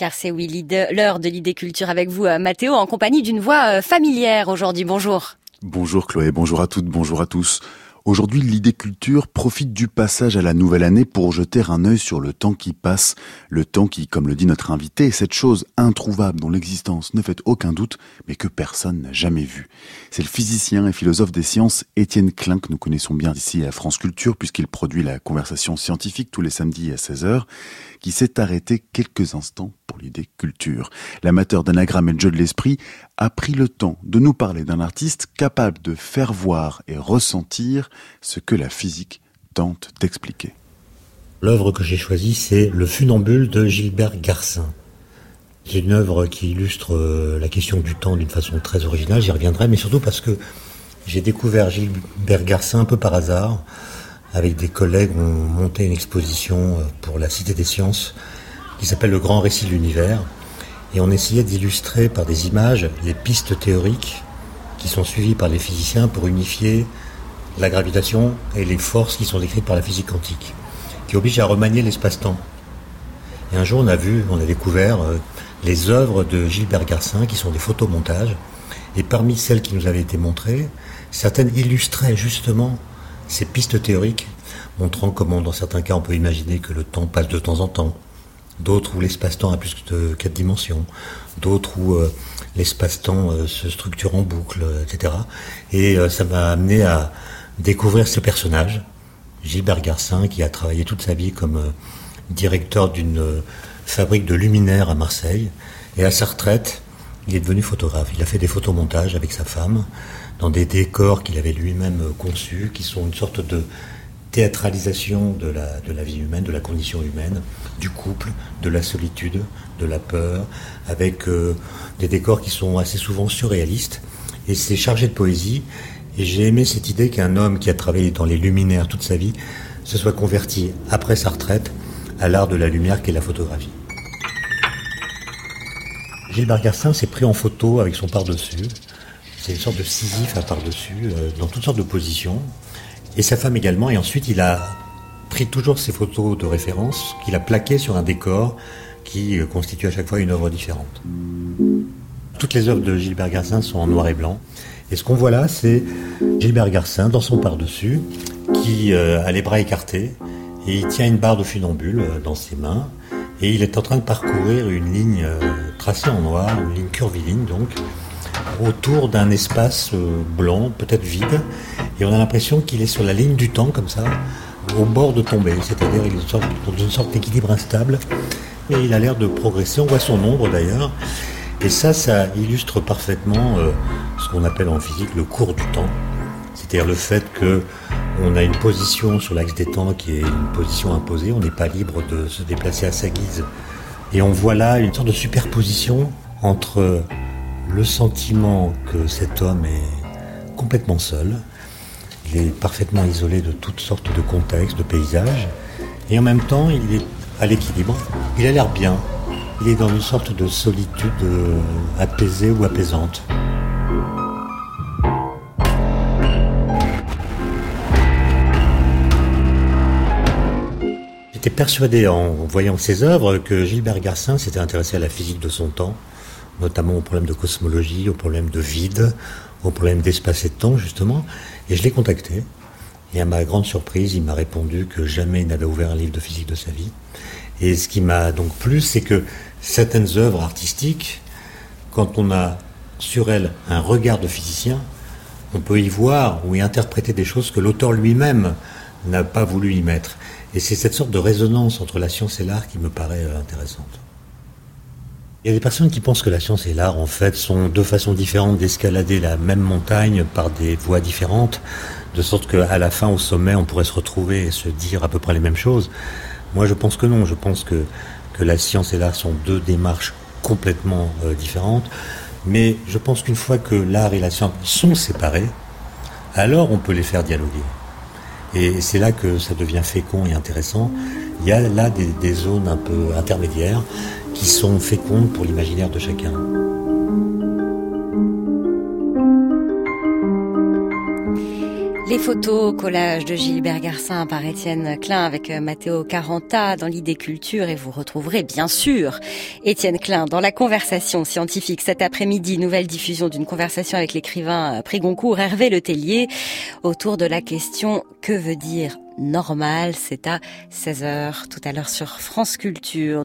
Car c'est l'heure de l'idée culture avec vous, Mathéo, en compagnie d'une voix familière aujourd'hui. Bonjour. Bonjour Chloé, bonjour à toutes, bonjour à tous. Aujourd'hui, l'idée culture profite du passage à la nouvelle année pour jeter un œil sur le temps qui passe. Le temps qui, comme le dit notre invité, est cette chose introuvable dont l'existence ne fait aucun doute, mais que personne n'a jamais vue. C'est le physicien et philosophe des sciences Étienne Klein, que nous connaissons bien ici à France Culture, puisqu'il produit la conversation scientifique tous les samedis à 16h, qui s'est arrêté quelques instants pour l'idée culture. L'amateur d'anagramme et de jeu de l'esprit a pris le temps de nous parler d'un artiste capable de faire voir et ressentir ce que la physique tente d'expliquer. L'œuvre que j'ai choisie, c'est Le Funambule de Gilbert Garcin. C'est une œuvre qui illustre la question du temps d'une façon très originale, j'y reviendrai, mais surtout parce que j'ai découvert Gilbert Garcin un peu par hasard. Avec des collègues, on montait une exposition pour la Cité des Sciences qui s'appelle Le Grand Récit de l'Univers. Et on essayait d'illustrer par des images les pistes théoriques qui sont suivies par les physiciens pour unifier la gravitation et les forces qui sont décrites par la physique quantique, qui obligent à remanier l'espace-temps. Et un jour, on a découvert les œuvres de Gilbert Garcin, qui sont des photomontages. Et parmi celles qui nous avaient été montrées, certaines illustraient justement ces pistes théoriques, montrant comment, dans certains cas, on peut imaginer que le temps passe de temps en temps. D'autres où l'espace-temps a plus de 4 dimensions. D'autres où l'espace-temps se structure en boucle, etc. Et ça m'a amené à découvrir ce personnage, Gilbert Garcin, qui a travaillé toute sa vie comme directeur d'une fabrique de luminaires à Marseille. Et à sa retraite, il est devenu photographe. Il a fait des photomontages avec sa femme dans des décors qu'il avait lui-même conçus, qui sont une sorte de théâtralisation de la vie humaine, de la condition humaine, du couple, de la solitude, de la peur, avec des décors qui sont assez souvent surréalistes. Et c'est chargé de poésie. Et j'ai aimé cette idée qu'un homme qui a travaillé dans les luminaires toute sa vie se soit converti, après sa retraite, à l'art de la lumière qu'est la photographie. Gilbert Garcin s'est pris en photo avec son par-dessus. C'est une sorte de Sisyphe à par-dessus, dans toutes sortes de positions. Et sa femme également. Et ensuite, il a pris toujours ses photos de référence qu'il a plaquées sur un décor qui constitue à chaque fois une œuvre différente. Toutes les œuvres de Gilbert Garcin sont en noir et blanc. Et ce qu'on voit là, c'est Gilbert Garcin dans son par-dessus, qui a les bras écartés, et il tient une barre de funambule dans ses mains, et il est en train de parcourir une ligne tracée en noir, une ligne curviligne donc, autour d'un espace blanc, peut-être vide, et on a l'impression qu'il est sur la ligne du temps, comme ça, au bord de tomber, c'est-à-dire il est dans une sorte d'équilibre instable, et il a l'air de progresser, on voit son ombre d'ailleurs, et ça illustre parfaitement ce qu'on appelle en physique le cours du temps, c'est-à-dire le fait qu'on a une position sur l'axe des temps qui est une position imposée, on n'est pas libre de se déplacer à sa guise, et on voit là une sorte de superposition entre le sentiment que cet homme est complètement seul, il est parfaitement isolé de toutes sortes de contextes, de paysages, et en même temps il est à l'équilibre, il a l'air bien, il est dans une sorte de solitude apaisée ou apaisante. J'étais persuadé en voyant ses œuvres que Gilbert Garcin s'était intéressé à la physique de son temps, notamment aux problèmes de cosmologie, aux problèmes de vide, aux problèmes d'espace et de temps, justement. Et je l'ai contacté. Et à ma grande surprise, il m'a répondu que jamais il n'avait ouvert un livre de physique de sa vie. Et ce qui m'a donc plu, c'est que certaines œuvres artistiques, quand on a sur elles un regard de physicien, on peut y voir ou y interpréter des choses que l'auteur lui-même n'a pas voulu y mettre. Et c'est cette sorte de résonance entre la science et l'art qui me paraît intéressante. Il y a des personnes qui pensent que la science et l'art, en fait, sont deux façons différentes d'escalader la même montagne par des voies différentes, de sorte qu'à la fin, au sommet, on pourrait se retrouver et se dire à peu près les mêmes choses. Moi, je pense que non. Je pense que la science et l'art sont deux démarches complètement différentes. Mais je pense qu'une fois que l'art et la science sont séparés, alors on peut les faire dialoguer. Et c'est là que ça devient fécond et intéressant. Il y a là des zones un peu intermédiaires qui sont fécondes pour l'imaginaire de chacun. Les photos, collages de Gilbert Garcin par Étienne Klein avec Matteo Caranta dans l'idée culture, et vous retrouverez bien sûr Étienne Klein dans la conversation scientifique cet après-midi. Nouvelle diffusion d'une conversation avec l'écrivain prix Goncourt Hervé Le Tellier autour de la question « Que veut dire normal ?» C'est à 16h tout à l'heure sur France Culture.